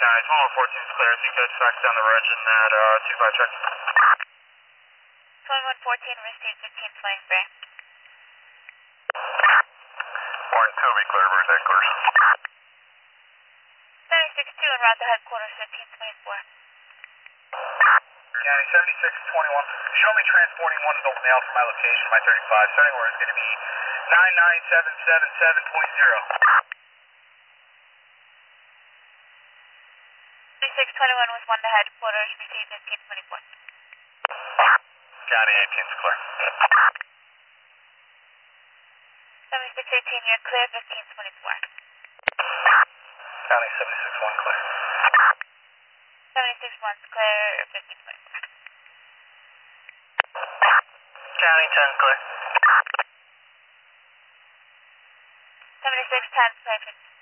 County. 2114 is clear. If you could fax down the reg and add 25 check. 2114 received 1523. Warren 2 be clear. Where's headquarters? 762 and route to headquarters 1524. County 7621. Show me transporting one adult male from my location, my 35. Starting order is going to be 99777.0. 7621 was one to headquarters, received 1524. County 18 is clear. 7618, you're clear, 1524. County 761 clear. 761's clear, 1524. County 10 clear. 7610's clear, 1524.